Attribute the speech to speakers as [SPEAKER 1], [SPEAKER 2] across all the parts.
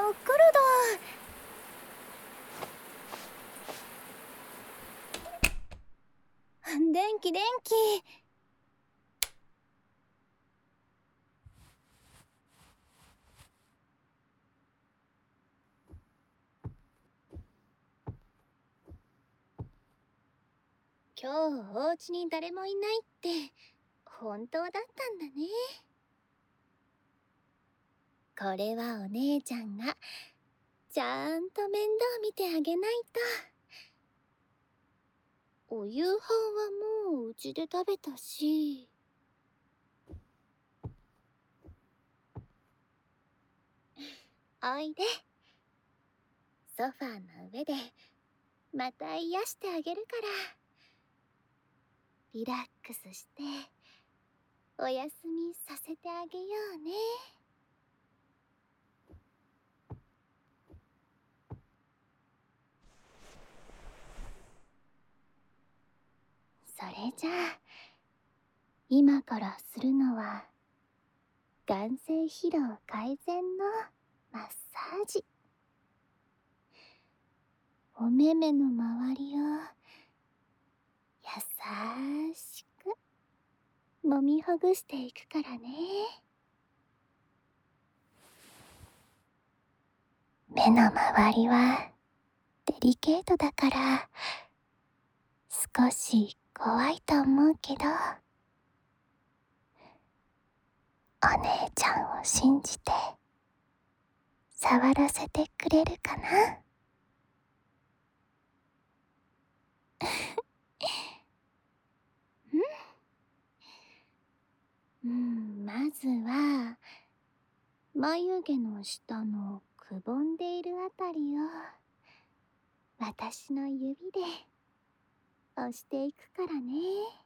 [SPEAKER 1] 黒田。電気。今日お家に誰もいないって本当だったんだね。これはお姉ちゃんがちゃんと面倒見てあげないと。お夕飯はもううちで食べたし。おいで。ソファーの上でまた癒してあげるから。リラックスしておやすみさせてあげようね。それじゃあ今からするのは眼性疲労改善のマッサージ。お目々の周りを優しく揉みほぐしていくからね。目の周りはデリケートだから少し怖いと思うけど、お姉ちゃんを信じて触らせてくれるかな。まずは眉毛の下のくぼんでいるあたりを私の指で押していくからね。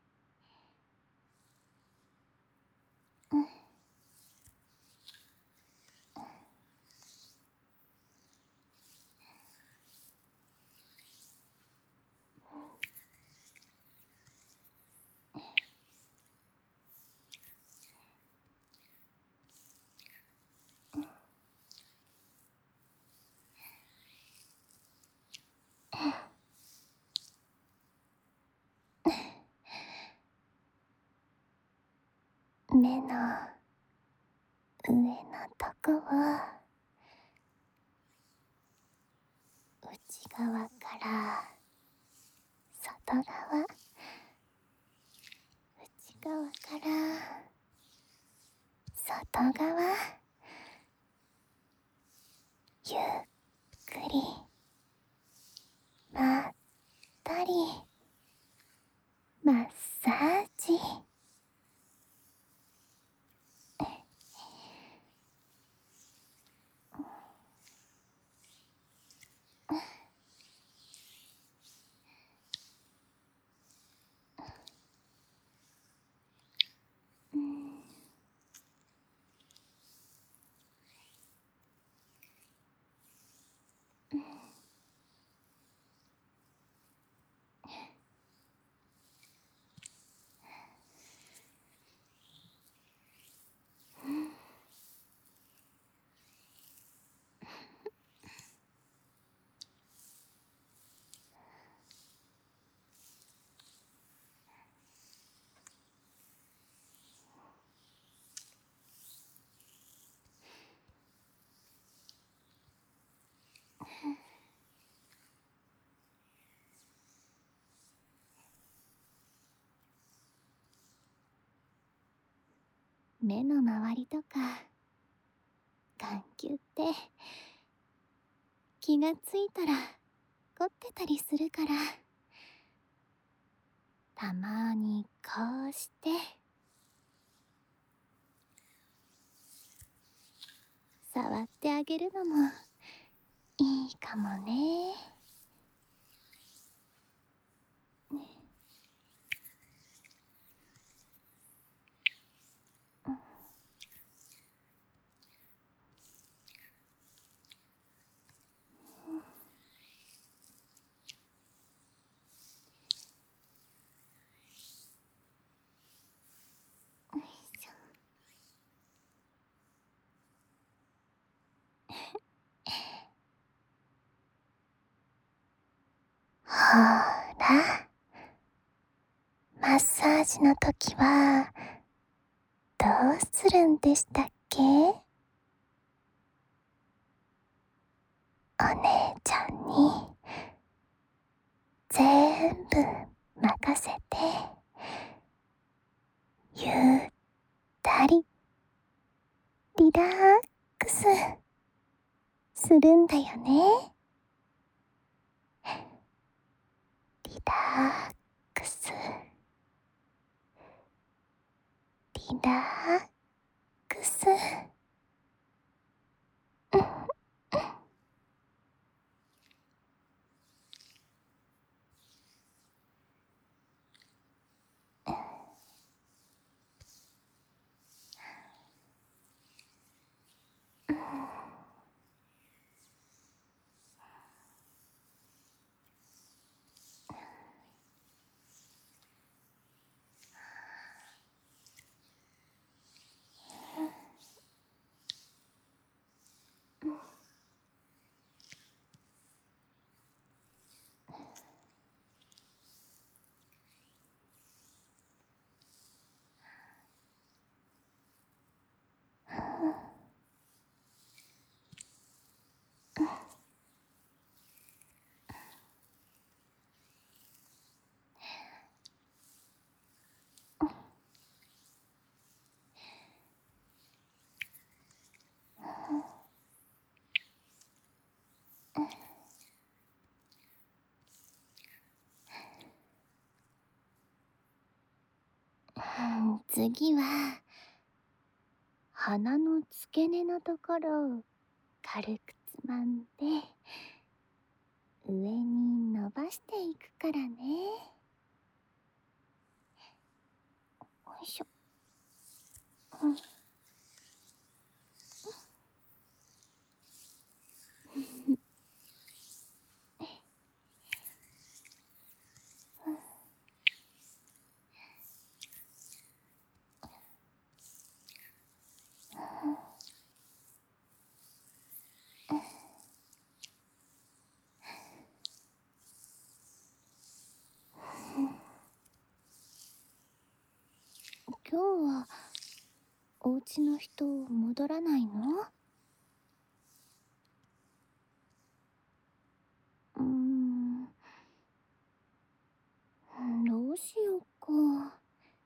[SPEAKER 1] 目の上のとこを内側から外側、内側から外側、ゆっくりまったりマッサージ。目の周りとか眼球って気がついたら凝ってたりするから、たまにこうして触ってあげるのもいいかもね。 ら、マッサージの時はどうするんでしたっけ？お姉ちゃんに全部任せて、ゆったりリラックスするんだよね。リラックス、リラックス。次は鼻の付け根のところを軽くつまんで上に伸ばしていくからね。よいしょ。今日はお家の人戻らないの？どうしようか。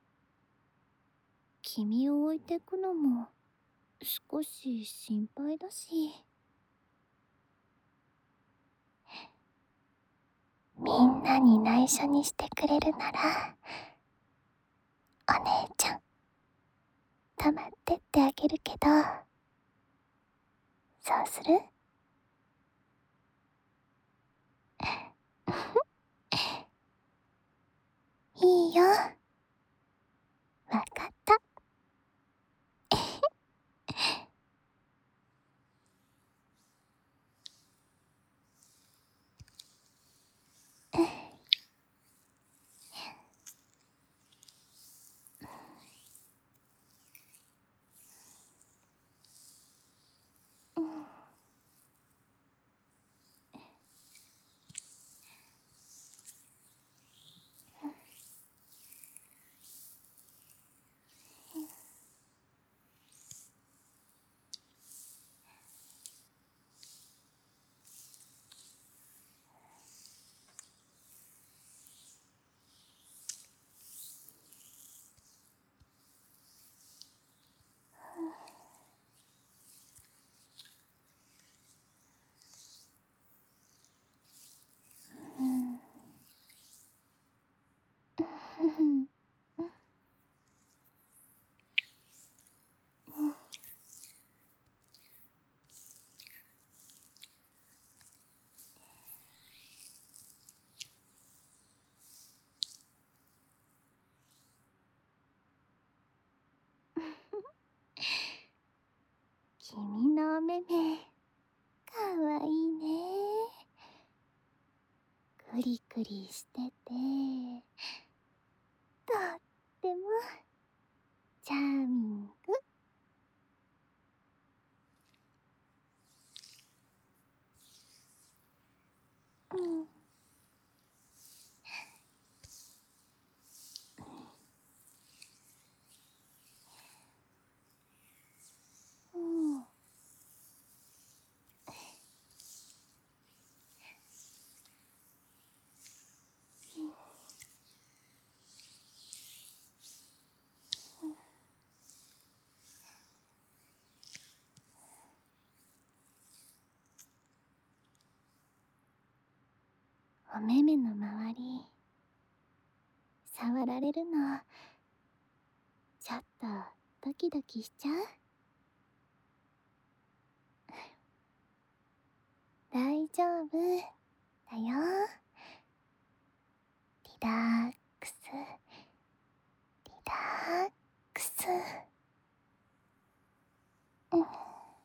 [SPEAKER 1] 君を置いてくのも少し心配だし。みんなに内緒にしてくれるなら、お姉ちゃん黙ってってあげるけど、そうする？いいよ。わかった。君のお目目、かわいいね。クリクリしてて、とってもチャーミング。 目目の周り触られるのちょっとドキドキしちゃう？大丈夫だよ。リラックス、リラックス。うん。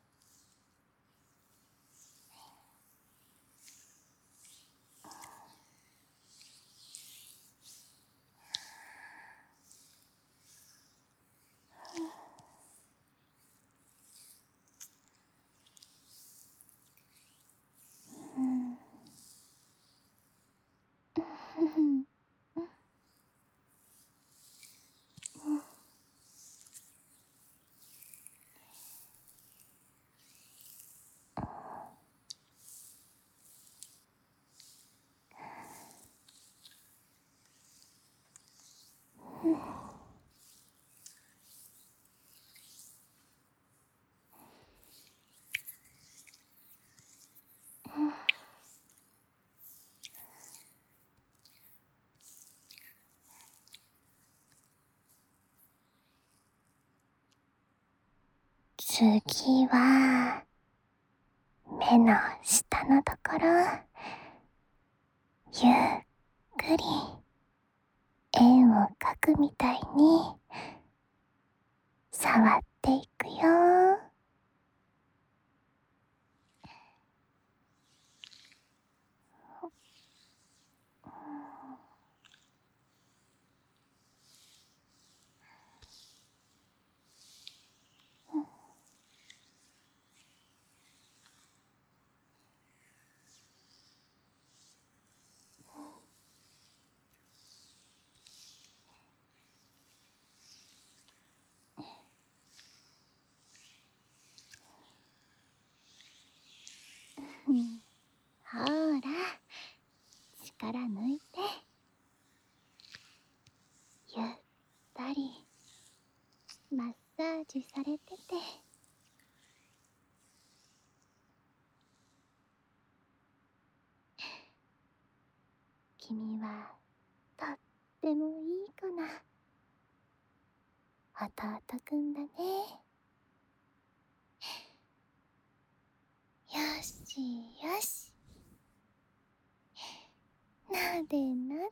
[SPEAKER 1] 次は目の下のところ、ゆっくり円を描くみたいに触っていくよ。ほら、力抜いて、ゆったりマッサージされてて。君はとってもいい子な弟くんだね。よしよし、なでなで。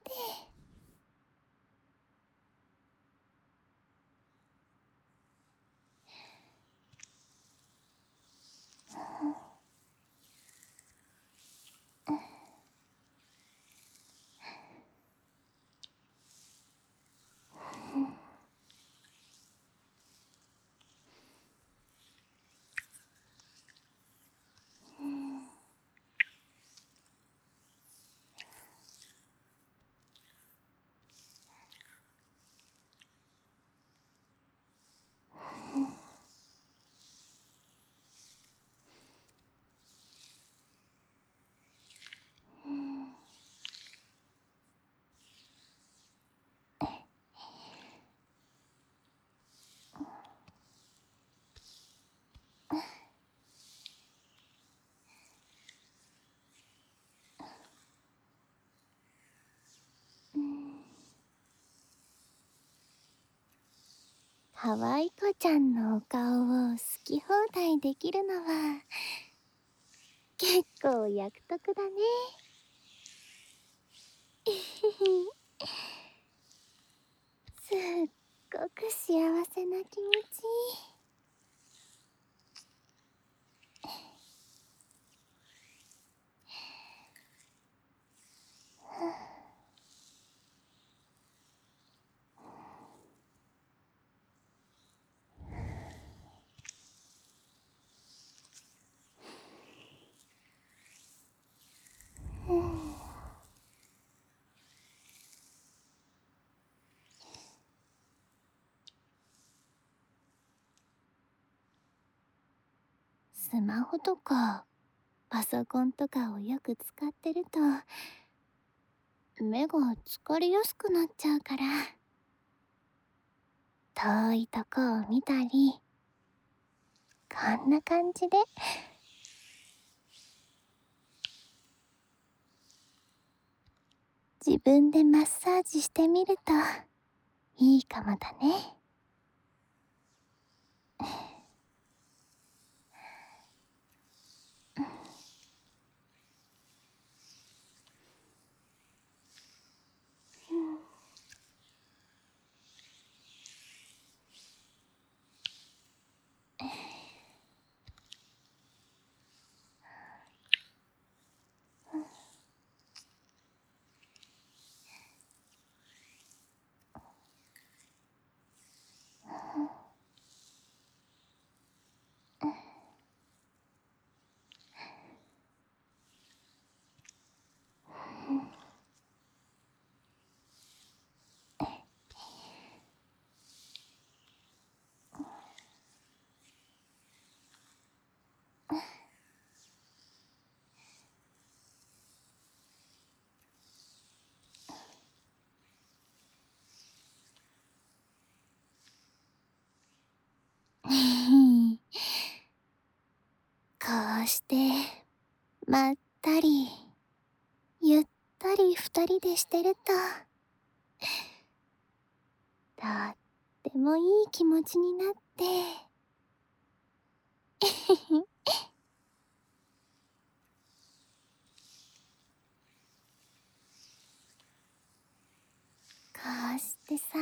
[SPEAKER 1] 可愛い子ちゃんのお顔を好き放題できるのは結構役得だね。すっごく幸せな気持ち。スマホとかパソコンとかをよく使ってると目が疲れやすくなっちゃうから、遠いとこを見たり、こんな感じで自分でマッサージしてみるといいかもだね。こうしてまったりゆったり二人でしてるととってもいい気持ちになってこうしてさ、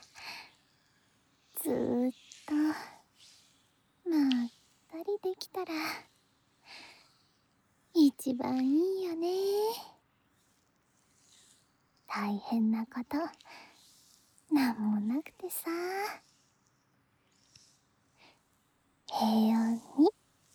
[SPEAKER 1] ずーっとまったりできたら一番いいよね。大変なことなんもなくてさ、平穏に。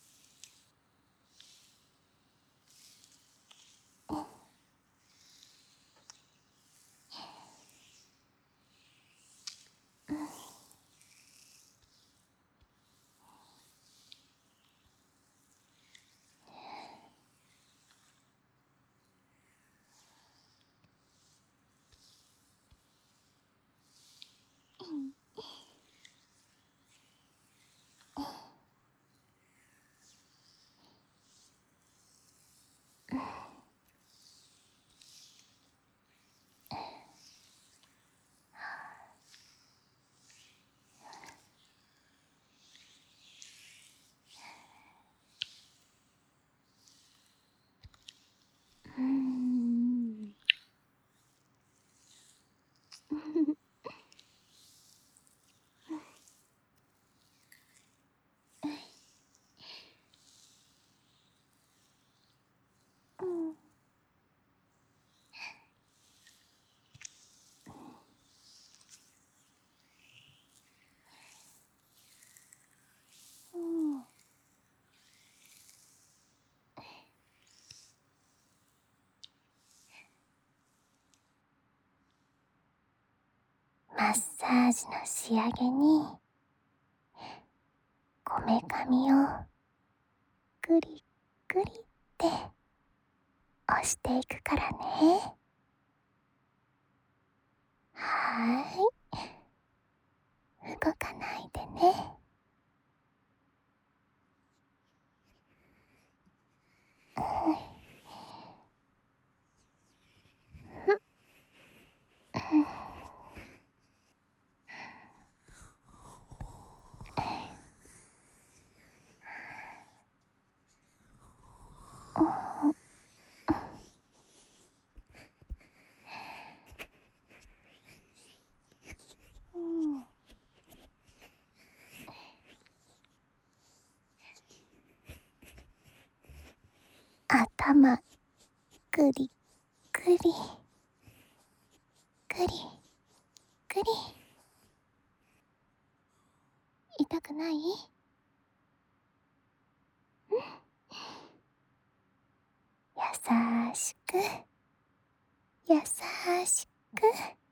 [SPEAKER 1] うーん。うん。うん。マッサージの仕上げにこめかみをぐりぐりって押していくからね。はーい、動かないでね。うん。頭ぐりぐりぐりぐり。痛くない？優しく優しく。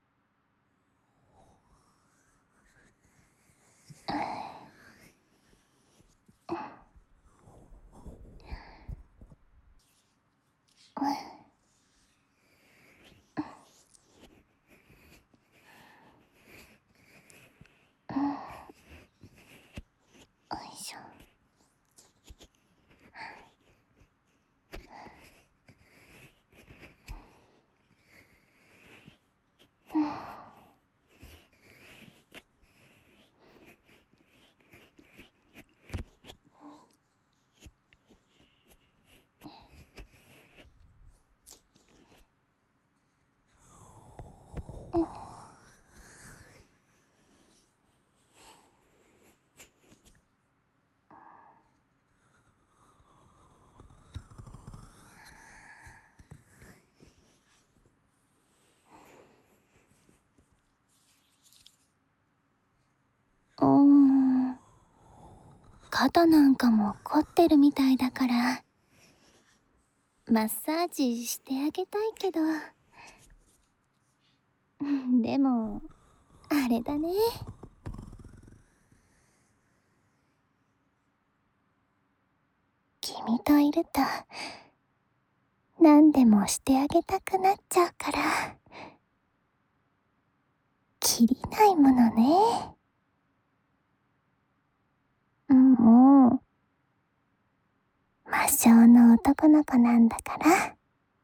[SPEAKER 1] よいしょ。 肩なんかも凝ってるみたいだからマッサージしてあげたいけど、でもあれだね、君といると何でもしてあげたくなっちゃうからきりないものね。もう魔性の男の子なんだから。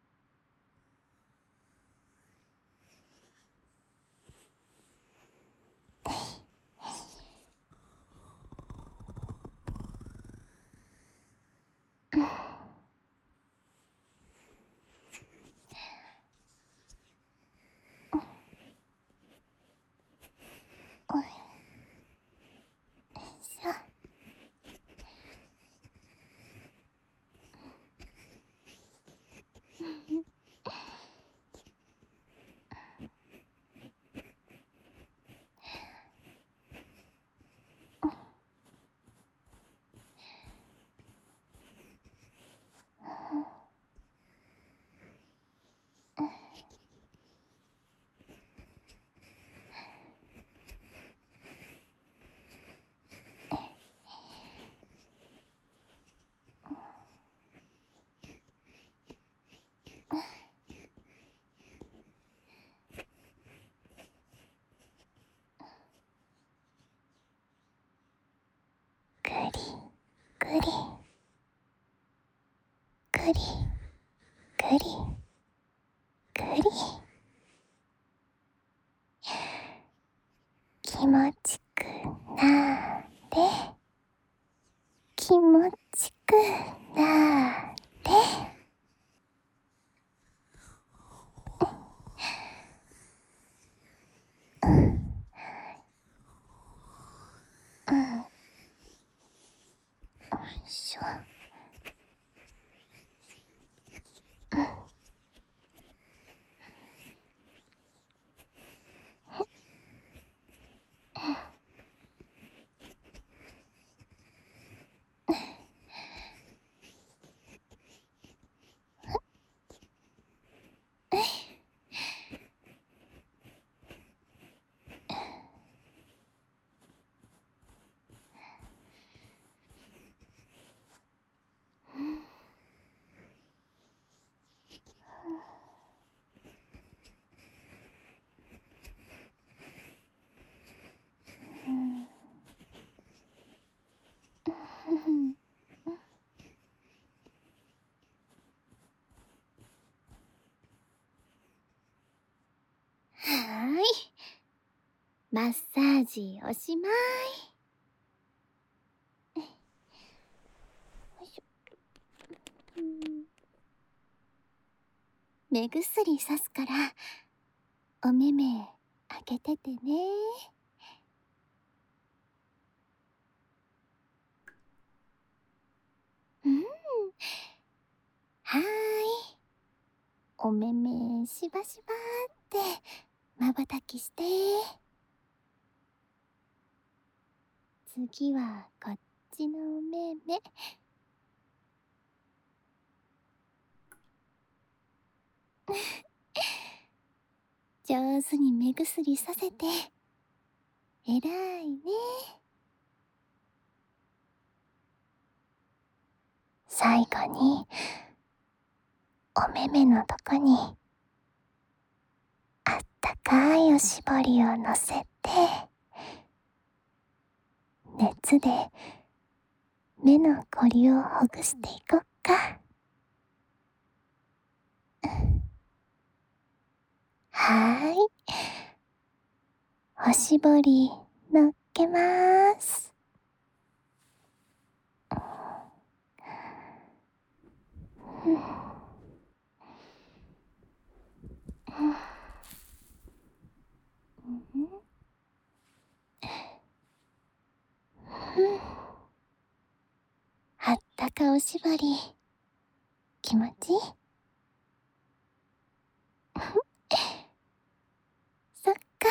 [SPEAKER 1] おいしょ。ぐりぐりぐりぐりぐり、気持ちくなれ、気持ちくなれ。よいしょ。はーい、マッサージおしまい。よいしょ。目薬さすからお目目開けててね。はーい、お目目しばしばってまばたきして。次はこっちのお目目。上手に目薬させてえらいね。最後にお目目のとこにあったかいおしぼりをのせて、熱で目のこりをほぐしていこっか。はーい、おしぼりのっけまーす。あったかおしぼり気持ちいい？そっか。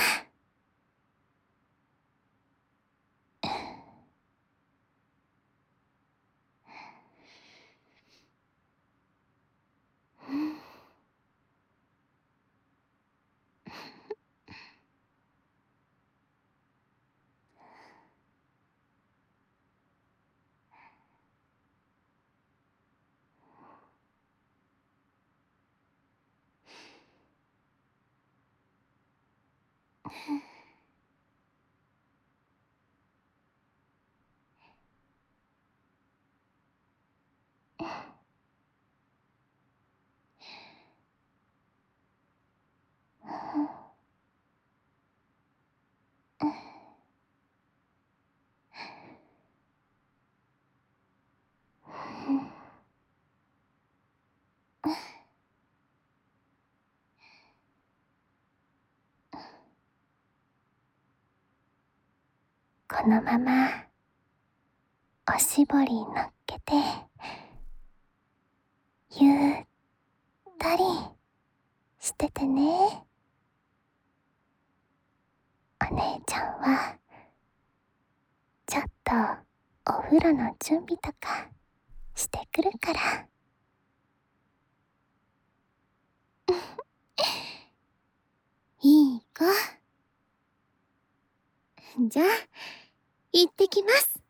[SPEAKER 1] このままおしぼり乗っけてゆったりしててね。お姉ちゃんはちょっとお風呂の準備とかしてくるから。いい子。じゃあ行ってきます。